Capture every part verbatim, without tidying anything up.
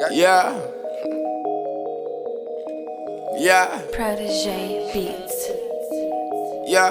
Yeah. Yeah. Protege Beats. Yeah.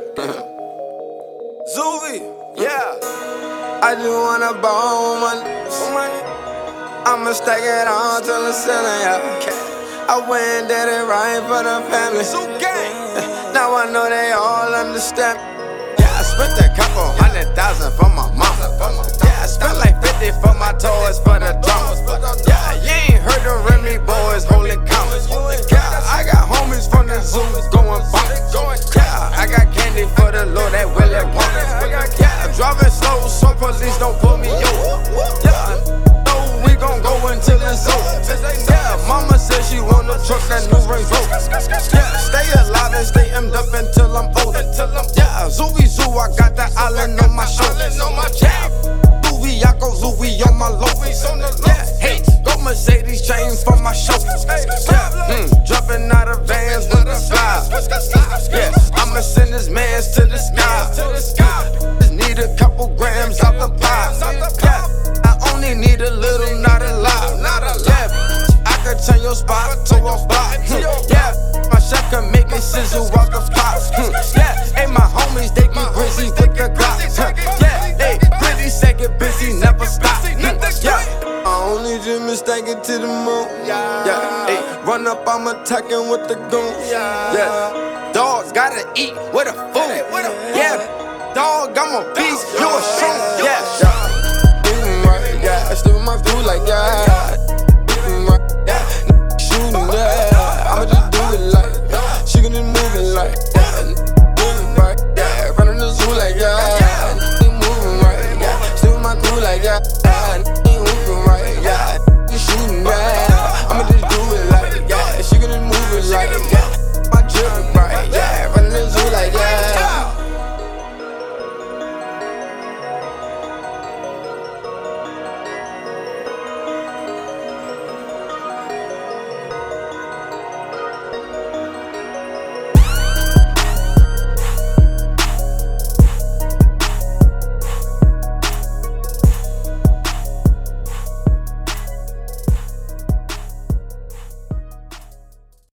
Zuvi. Yeah. I just wanna borrow money. I'ma stack it on till the ceiling, yeah. I went and did it right for the family. Now I know they all understand. Yeah, I spent a couple hundred thousand for my mama. Yeah, I spent like fifty for my toys for the drama. Yeah, you ain't heard the Remy boys holding commas. Yeah, I got homies from the zoo going bonkers. Yeah, I got candy for the Lord that Willie Wonka. Yeah, I'm driving slow so police don't pull me over. Yeah, no, we gon' go until it's over. Yeah, mama said she want a truck that new Range Rover. Yeah, stay alive and stay emmed up until I'm older. Yeah, Zooey Zoo, I got that island on my shoulder. Yeah, Louis, I go Louis on my low. Yeah, hey, go Mercedes chains for my shoulders. Yeah, mm, jumping out of vans with the flies. Yeah, I'ma send this mans to the sky. Just need a couple grams out the pie. Yeah, I only need a little, not a lot. Yeah, I could turn your spot to a block. Yeah, my chef can make it sizzle out the pot. Yeah, hey, my homies, they get busy with the Glock. Yeah, hey, pretty second busy, never stop. Yeah, I only just mistake it to the moon. Yeah, hey, run up, I'm attacking with the goons. Yeah, dogs gotta eat with a fool. Yeah, dog, I'm a beast, you a shroom. Yeah.